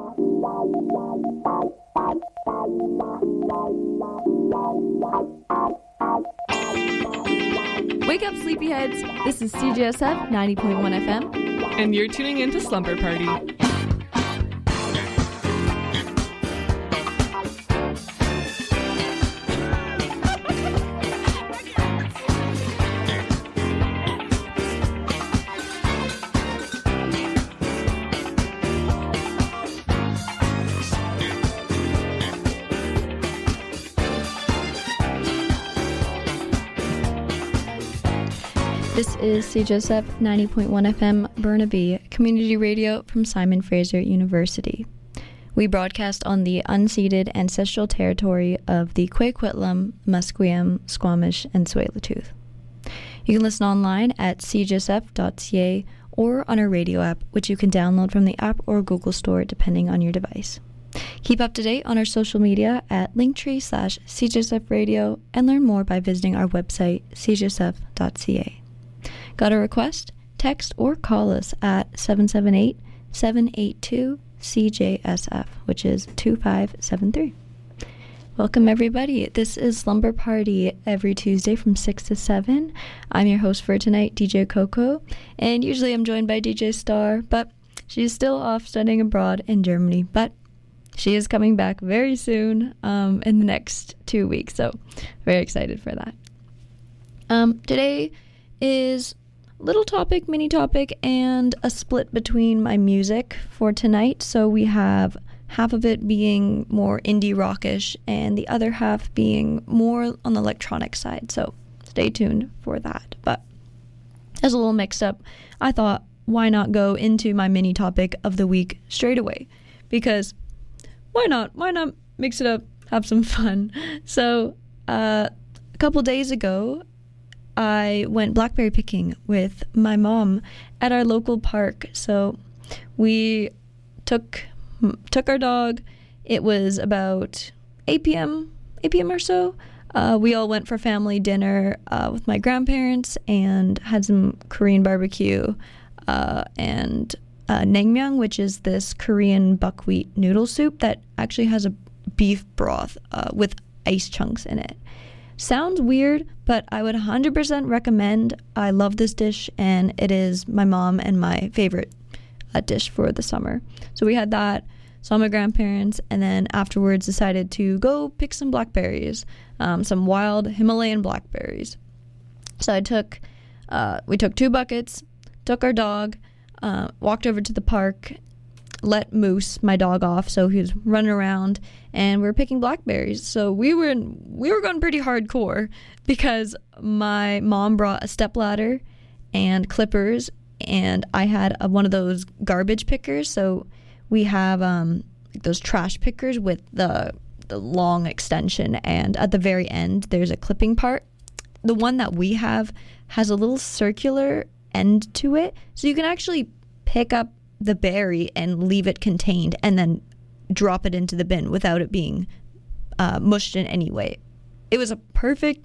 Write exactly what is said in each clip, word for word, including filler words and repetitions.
Wake up, sleepyheads. This is C J S F ninety point one F M. And you're tuning into Slumber Party. This is C J S F ninety point one F M Burnaby, community radio from Simon Fraser University. We broadcast on the unceded ancestral territory of the Coquitlam, Musqueam, Squamish, and Tsleil-Waututh. You can listen online at c j s f dot c a or on our radio app, which you can download from the app or Google Store, depending on your device. Keep up to date on our social media at linktree slash C J S F radio and learn more by visiting our website, c j s f dot c a. Got a request? Text or call us at seven seven eight, seven eight two, C J S F, which is two five seven three. Welcome, everybody. This is Slumber Party every Tuesday from six to seven. I'm your host for tonight, D J Coco, and usually I'm joined by D J Star, but she's still off studying abroad in Germany, but she is coming back very soon, um, in the next two weeks, so very excited for that. Um, today is little topic, mini topic, and a split between my music for tonight. So we have half of it being more indie rockish and the other half being more on the electronic side. So stay tuned for that. But as a little mix up, I thought, why not go into my mini topic of the week straight away? Because why not? Why not mix it up, have some fun? So uh, a couple days ago, I went blackberry picking with my mom at our local park. So we took took our dog. It was about eight p.m. eight p.m. or so. Uh, we all went for family dinner uh, with my grandparents and had some Korean barbecue uh, and uh, naengmyeon, which is this Korean buckwheat noodle soup that actually has a beef broth uh, with ice chunks in it. Sounds weird, but I would one hundred percent recommend. I love this dish, and it is my mom and my favorite uh, dish for the summer. So we had that, saw my grandparents, and then afterwards decided to go pick some blackberries, um, some wild Himalayan blackberries. So I took, uh, we took two buckets, took our dog, uh, walked over to the park, let Moose, my dog, off, so he was running around, and we were picking blackberries. So we were in, we were going pretty hardcore because my mom brought a stepladder and clippers, and I had a, one of those garbage pickers. So we have um, those trash pickers with the the long extension, and at the very end there's a clipping part. The one that we have has a little circular end to it, so you can actually pick up the berry and leave it contained and then drop it into the bin without it being uh, mushed in any way. It was a perfect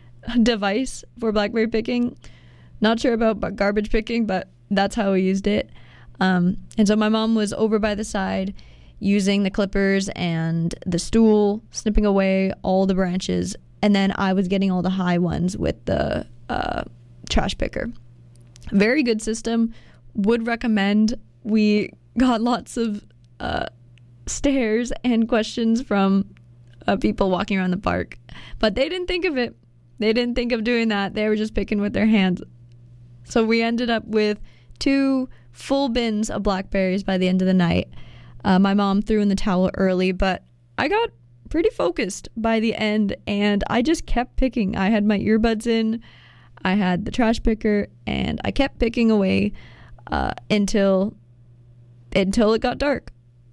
device for blackberry picking. Not sure about garbage picking, but that's how we used it. Um, and so my mom was over by the side using the clippers and the stool, snipping away all the branches, and then I was getting all the high ones with the uh, trash picker. Very good system. Would recommend. We got lots of uh, stares and questions from uh, people walking around the park, but they didn't think of it. They didn't think of doing that. They were just picking with their hands. So we ended up with two full bins of blackberries by the end of the night. Uh, my mom threw in the towel early, but I got pretty focused by the end, and I just kept picking. I had my earbuds in, I had the trash picker, and I kept picking away uh, until until it got dark.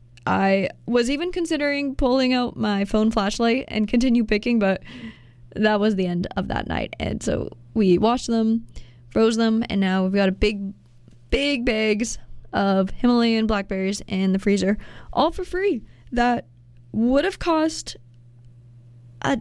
I was even considering pulling out my phone flashlight and continue picking, but that was the end of that night. And so we washed them, froze them, and now we've got a big, big bags of Himalayan blackberries in the freezer, all for free. That would have cost a,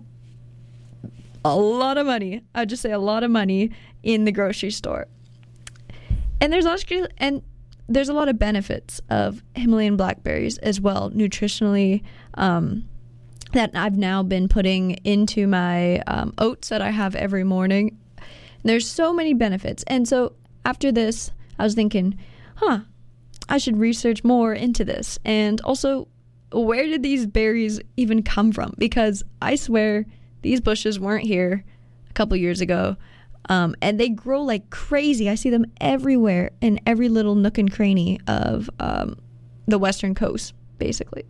a lot of money. I'd just say a lot of money in the grocery store. And there's actually, and there's a lot of benefits of Himalayan blackberries as well, nutritionally, um, that I've now been putting into my um, oats that I have every morning. And there's so many benefits. And so after this, I was thinking, huh, I should research more into this. And also, where did these berries even come from? Because I swear these bushes weren't here a couple years ago. Um, and they grow like crazy. I see them everywhere in every little nook and cranny of um, the western coast, basically.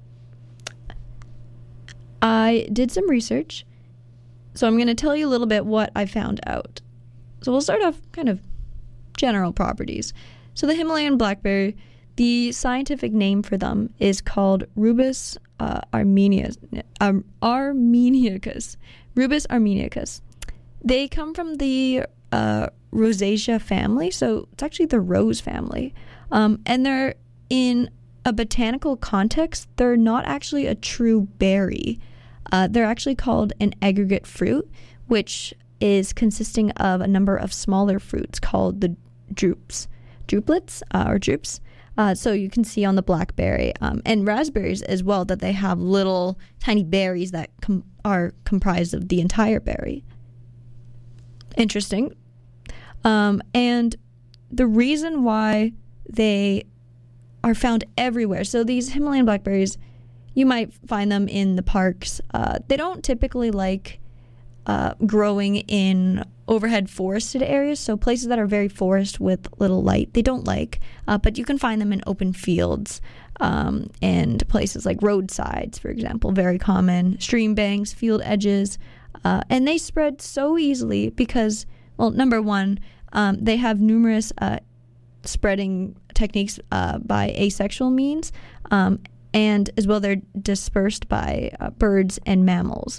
I did some research, so I'm going to tell you a little bit what I found out. So we'll start off kind of general properties. So the Himalayan blackberry, the scientific name for them is called Rubus uh, armenius, um, armeniacus. Rubus armeniacus. They come from the uh, Rosacea family, so it's actually the rose family. Um, and they're, in a botanical context, they're not actually a true berry. Uh, they're actually called an aggregate fruit, which is consisting of a number of smaller fruits called the drupes, druplets uh, or drupes. Uh, so you can see on the blackberry um, and raspberries as well that they have little tiny berries that com- are comprised of the entire berry. Interesting. Um, and the reason why they are found everywhere. So these Himalayan blackberries, you might find them in the parks. Uh, they don't typically like uh, growing in overhead forested areas. So places that are very forest with little light, they don't like. Uh, but you can find them in open fields um, and places like roadsides, for example, very common. Stream banks, field edges. Uh, and they spread so easily because, well, number one, um, they have numerous uh, spreading techniques uh, by asexual means, um, and as well they're dispersed by uh, birds and mammals.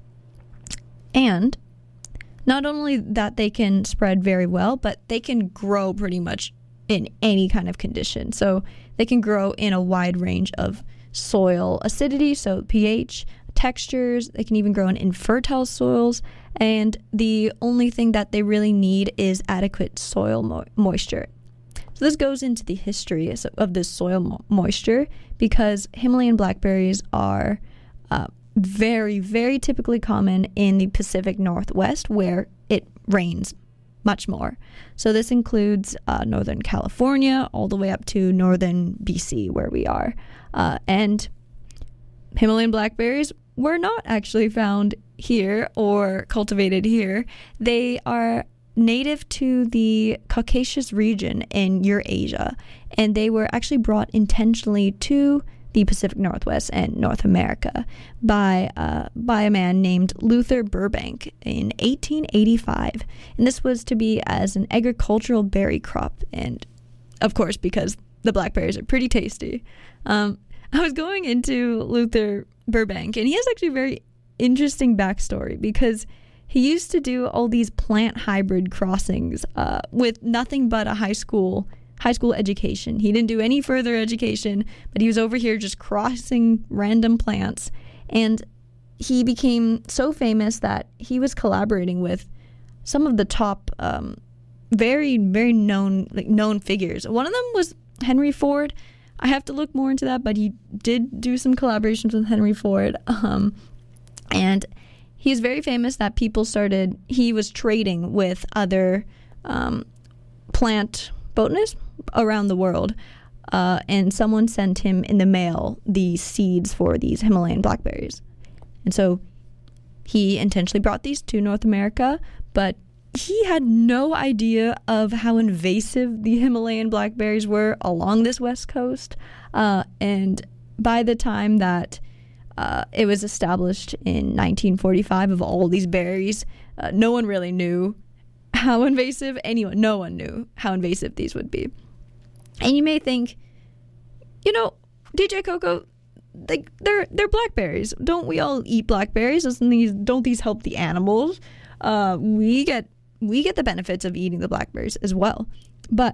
And not only that they can spread very well, but they can grow pretty much in any kind of condition. So they can grow in a wide range of soil acidity, so pH, textures. They can even grow in infertile soils, and the only thing that they really need is adequate soil mo- moisture. So this goes into the history of this soil mo- moisture because Himalayan blackberries are uh, very, very typically common in the Pacific Northwest where it rains much more. So this includes uh, Northern California all the way up to northern B C where we are. Uh, and Himalayan blackberries were not actually found here or cultivated here. They are native to the Caucasus region in Eurasia, and they were actually brought intentionally to the Pacific Northwest and North America by uh, by a man named Luther Burbank in eighteen eighty-five. And this was to be as an agricultural berry crop, and of course because the blackberries are pretty tasty. Um, I was going into Luther Burbank, and he has actually a very interesting backstory because he used to do all these plant hybrid crossings uh, with nothing but a high school high school education. He didn't do any further education, but he was over here just crossing random plants, and he became so famous that he was collaborating with some of the top, um, very very known like known figures. One of them was Henry Ford. I have to look more into that, but he did do some collaborations with Henry Ford. Um, and he's very famous that people started, he was trading with other um, plant botanists around the world. Uh, and someone sent him in the mail the seeds for these Himalayan blackberries. And so he intentionally brought these to North America, but he had no idea of how invasive the Himalayan blackberries were along this west coast. Uh, and by the time that uh, it was established in nineteen forty-five of all these berries, uh, no one really knew how invasive, anyone, no one knew how invasive these would be. And you may think, you know, D J Coco, they, they're, they're blackberries. Don't we all eat blackberries? Doesn't these, don't these help the animals? Uh, we get we get the benefits of eating the blackberries as well. But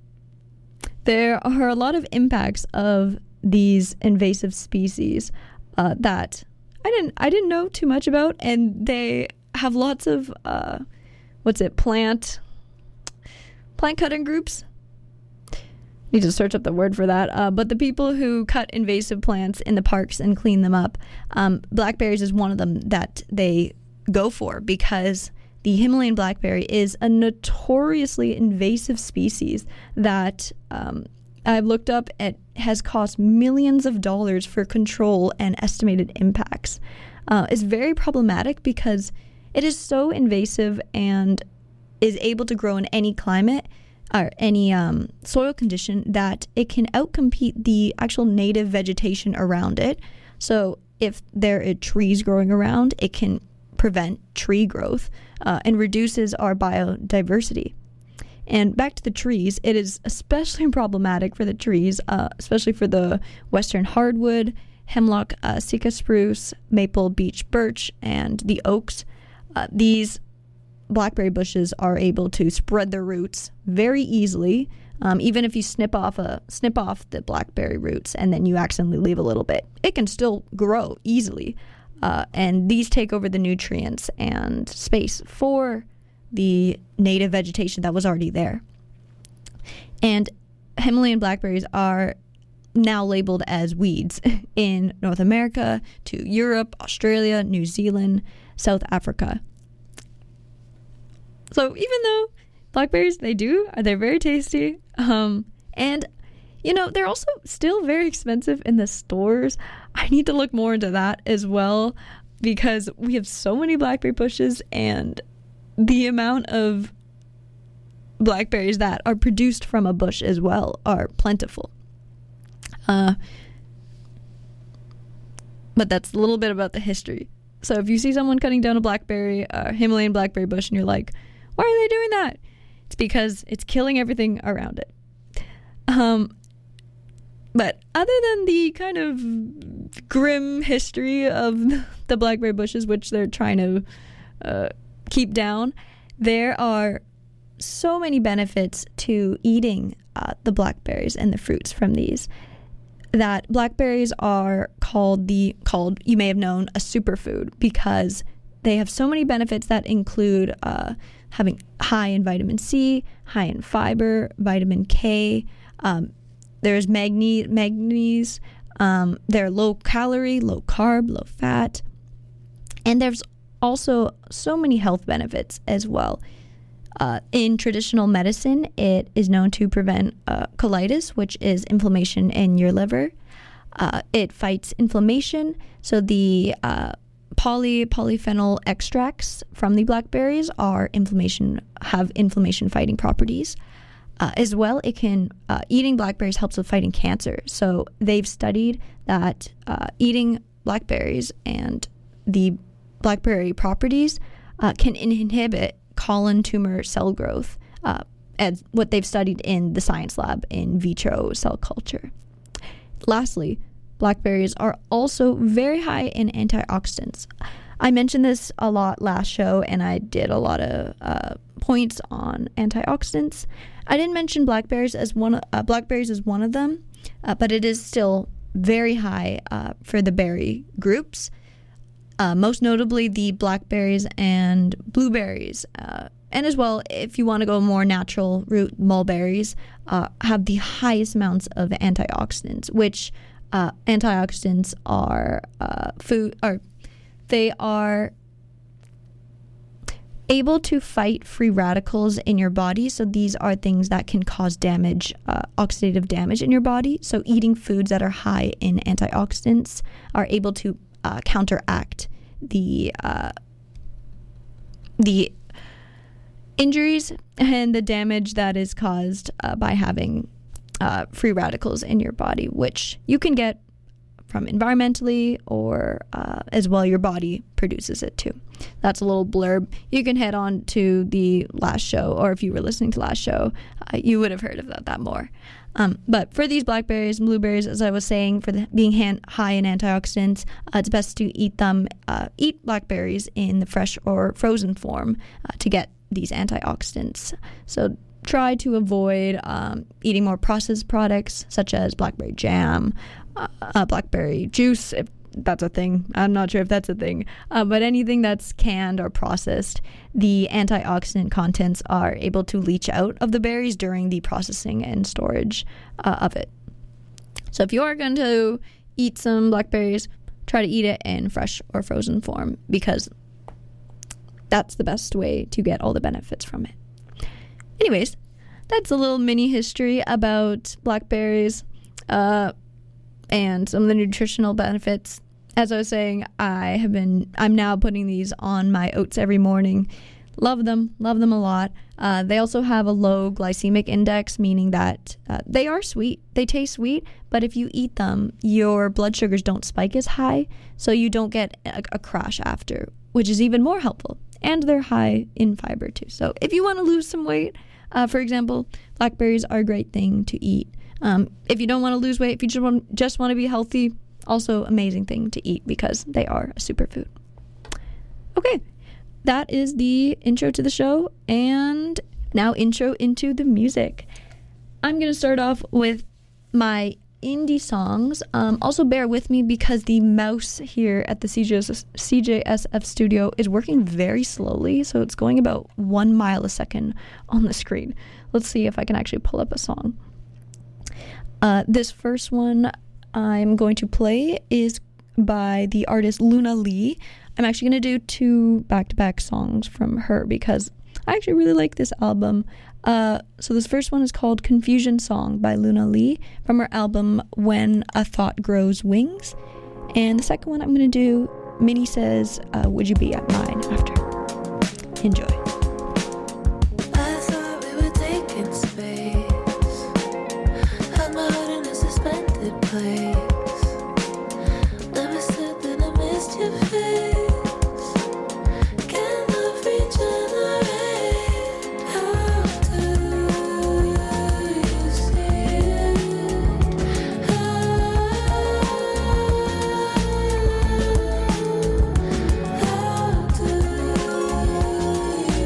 there are a lot of impacts of these invasive species uh, that I didn't I didn't know too much about, and they have lots of uh, what's it plant plant cutting groups. need to search up the word for that. Uh, but the people who cut invasive plants in the parks and clean them up, um, blackberries is one of them that they go for, because the Himalayan blackberry is a notoriously invasive species that um, I've looked up. It has cost millions of dollars for control and estimated impacts. Uh, it's very problematic because it is so invasive and is able to grow in any climate or any um, soil condition that it can outcompete the actual native vegetation around it. So if there are trees growing around, it can prevent tree growth uh, and reduces our biodiversity. And back to the trees, it is especially problematic for the trees, uh, especially for the western hardwood, hemlock, uh, Sitka spruce, maple, beech, birch, and the oaks. Uh, these blackberry bushes are able to spread their roots very easily. Um, even if you snip off a snip off the blackberry roots and then you accidentally leave a little bit, it can still grow easily. Uh, and these take over the nutrients and space for the native vegetation that was already there. And Himalayan blackberries are now labeled as weeds in North America, to Europe, Australia, New Zealand, South Africa. So even though blackberries, they do, they're very tasty. Um, and, you know, they're also still very expensive in the stores. I need to look more into that as well, because we have so many blackberry bushes and the amount of blackberries that are produced from a bush as well are plentiful. Uh, but that's a little bit about the history. So if you see someone cutting down a blackberry, a Himalayan blackberry bush, and you're like, why are they doing that? It's because it's killing everything around it. Um, but other than the kind of grim history of the blackberry bushes, which they're trying to uh, keep down, there are so many benefits to eating uh, the blackberries and the fruits from these, that blackberries are called the called you may have known a superfood, because they have so many benefits that include uh, having high in vitamin C, high in fiber, vitamin K. Um, there's magne- manganese. Um, they're low calorie, low carb, low fat, and there's also so many health benefits as well. Uh, in traditional medicine, it is known to prevent uh, colitis, which is inflammation in your liver. Uh, it fights inflammation. So the uh, poly polyphenol extracts from the blackberries are inflammation have inflammation fighting properties. Uh, as well, it can uh, eating blackberries helps with fighting cancer. So they've studied that uh, eating blackberries and the blackberry properties uh, can inhibit colon tumor cell growth, uh, as what they've studied in the science lab in vitro cell culture. Lastly, blackberries are also very high in antioxidants. I mentioned this a lot last show, and I did a lot of uh, points on antioxidants. I didn't mention blackberries as one. Uh, blackberries as one of them, uh, but it is still very high uh, for the berry groups. Uh, most notably the blackberries and blueberries. Uh, and as well, if you want to go more natural route, mulberries uh, have the highest amounts of antioxidants, which uh, antioxidants are uh, food, or they are able to fight free radicals in your body. So these are things that can cause damage, uh, oxidative damage in your body. So eating foods that are high in antioxidants are able to Uh, counteract the uh, the injuries and the damage that is caused uh, by having uh, free radicals in your body, which you can get from environmentally or uh, as well your body produces it too. That's a little blurb. You can head on to the last show, or if you were listening to last show, uh, you would have heard about that more. Um, but for these blackberries and blueberries, as I was saying, for the, being hand, high in antioxidants, uh, it's best to eat them, uh, eat blackberries in the fresh or frozen form uh, to get these antioxidants. So try to avoid um, eating more processed products such as blackberry jam, uh, uh, blackberry juice, if that's a thing. I'm not sure if that's a thing. Uh, but anything that's canned or processed, the antioxidant contents are able to leach out of the berries during the processing and storage uh, of it. So if you are going to eat some blackberries, try to eat it in fresh or frozen form, because that's the best way to get all the benefits from it. Anyways, that's a little mini history about blackberries uh, and some of the nutritional benefits. As I was saying, I have been, I'm now putting these on my oats every morning. Love them, love them a lot. Uh, they also have a low glycemic index, meaning that uh, they are sweet. They taste sweet, but if you eat them, your blood sugars don't spike as high, so you don't get a, a crash after, which is even more helpful. And they're high in fiber too. So if you want to lose some weight, uh, for example, blackberries are a great thing to eat. Um, if you don't want to lose weight, if you just want, just want to be healthy, also amazing thing to eat because they are a superfood. Okay, that is the intro to the show, and now intro into the music. I'm going to start off with my indie songs. Um, also bear with me because the mouse here at the C J S F studio is working very slowly, so it's going about one mile a second on the screen. Let's see if I can actually pull up a song. Uh, this first one I'm going to play is by the artist Luna Lee. I'm actually going to do two back-to-back songs from her because I actually really like this album. Uh, so this first one is called Confusion Song by Luna Lee from her album When a Thought Grows Wings. And the second one I'm going to do, Minnie Says, uh, Would You Be at Mine After. Enjoy. I thought we were taking space. Held my heart in a suspended place. Never said that I missed your face. Can love regenerate? How do you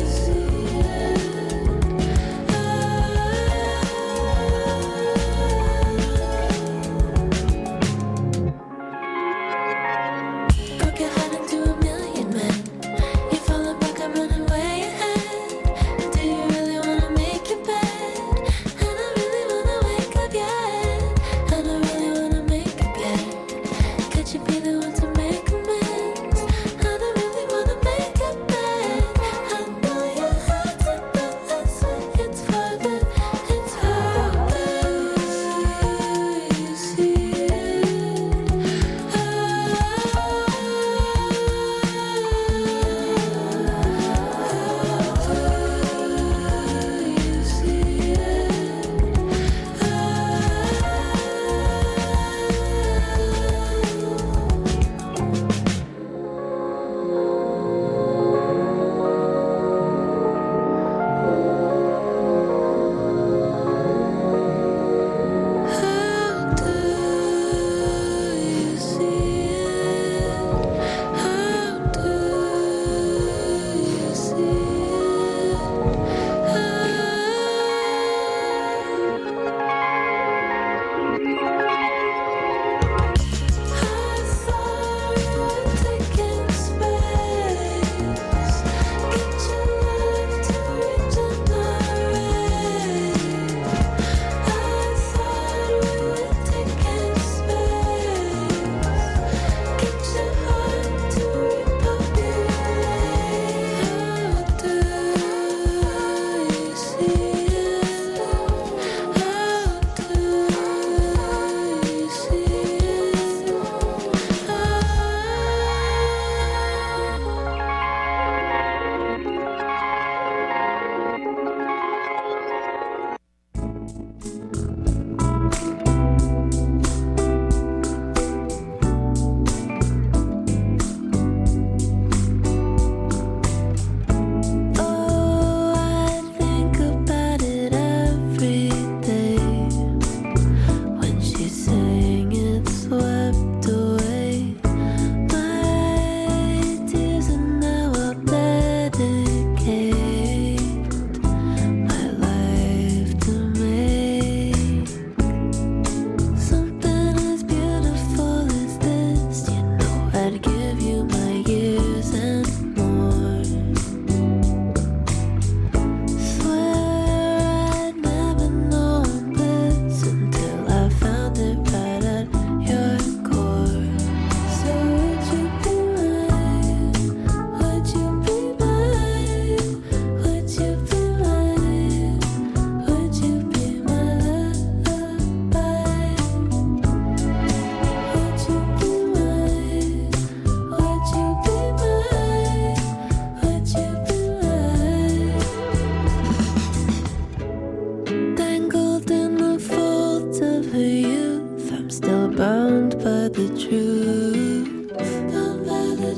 about the truth. Not about the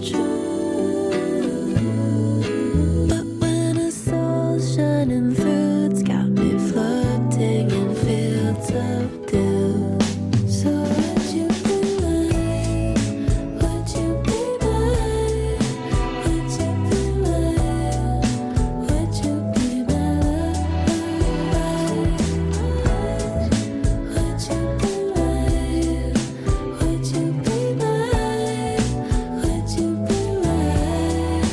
truth. But when a soul's shining through, it's got me floating in fields of dew. So would you be mine? Would you be mine? Would you be mine? Would you be my love? Would you be mine? Would you be mine? Would you be mine?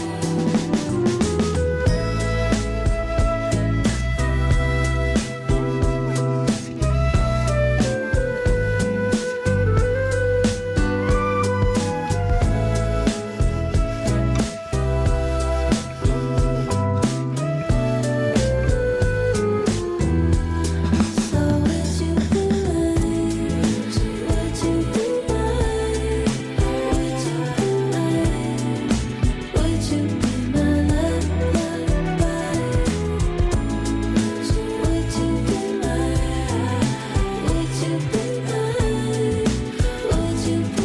So would you be mine? Would you be mine? Would you be mine? Would you be my love, love, Would you be mine? Would you be mine? Would you be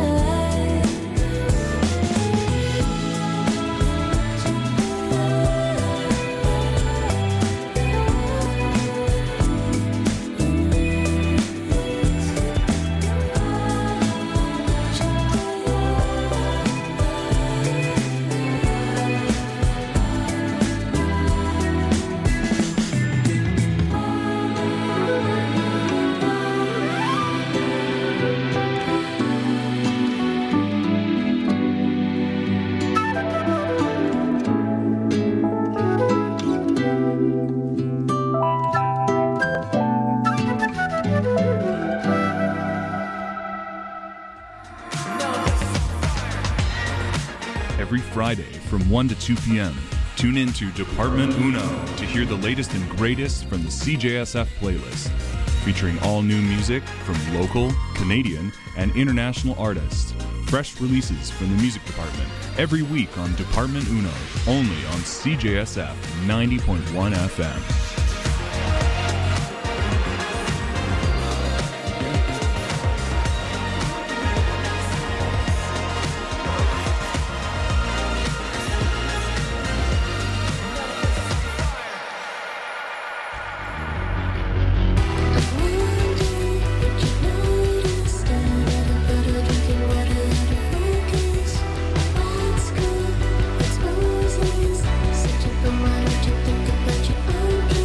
Every Friday from one to two p.m. Tune in to Department Uno to hear the latest and greatest from the C J S F playlist, featuring all new music from local, Canadian, and international artists. Fresh releases from the music department every week on Department Uno, only on C J S F ninety point one F M. Such a bummer, what you think about your own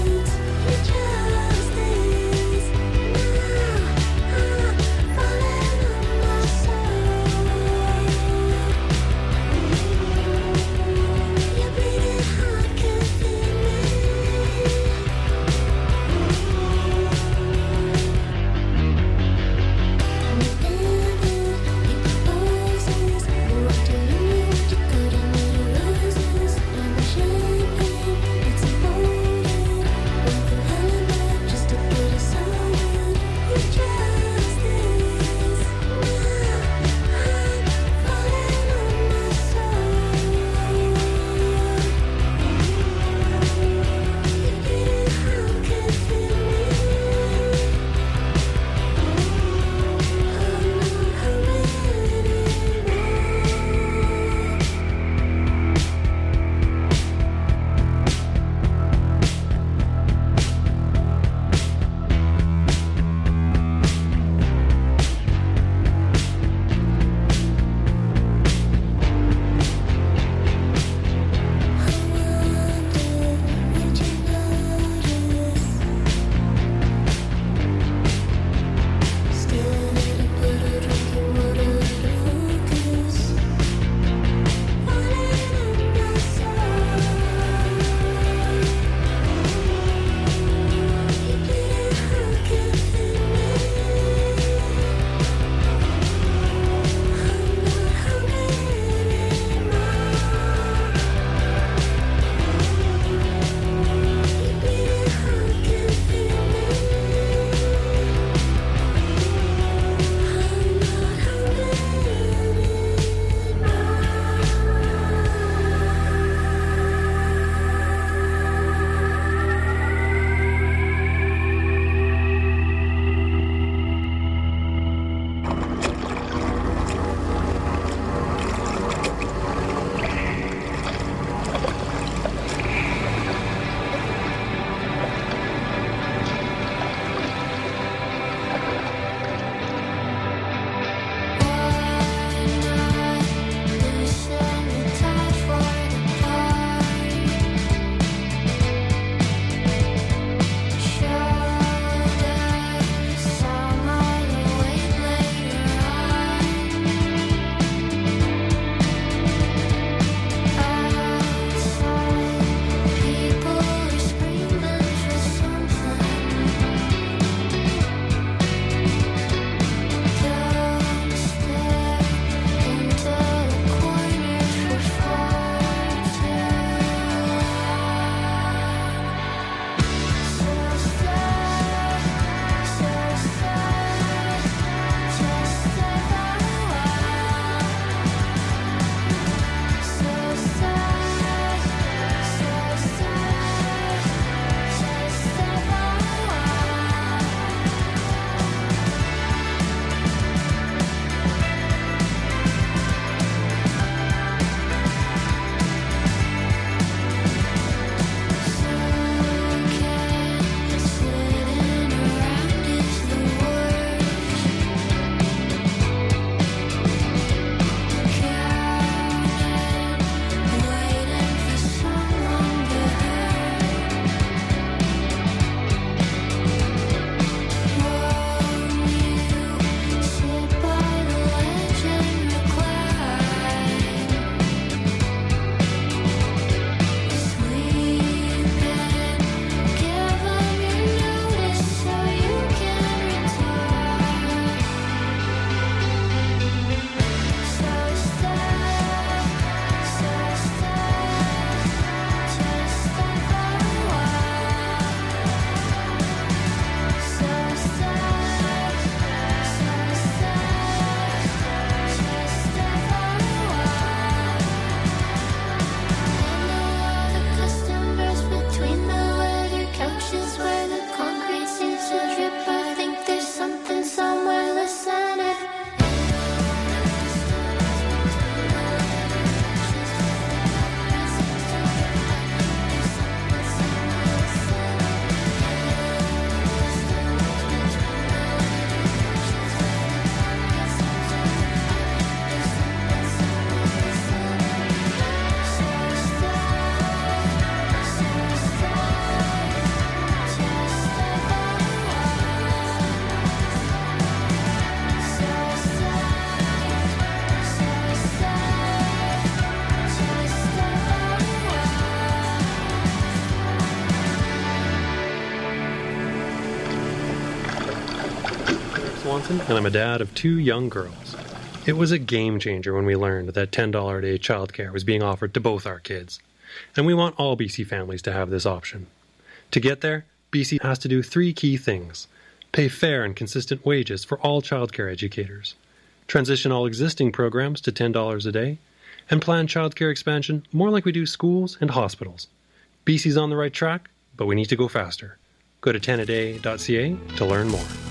Hamilton, and I'm a dad of two young girls. It was a game changer when we learned that ten dollars a day childcare was being offered to both our kids. And we want all B C families to have this option. To get there, B C has to do three key things. Pay fair and consistent wages for all childcare educators, transition all existing programs to ten dollars a day, and plan childcare expansion more like we do schools and hospitals. B C's on the right track, but we need to go faster. Go to ten a day dot c a to learn more.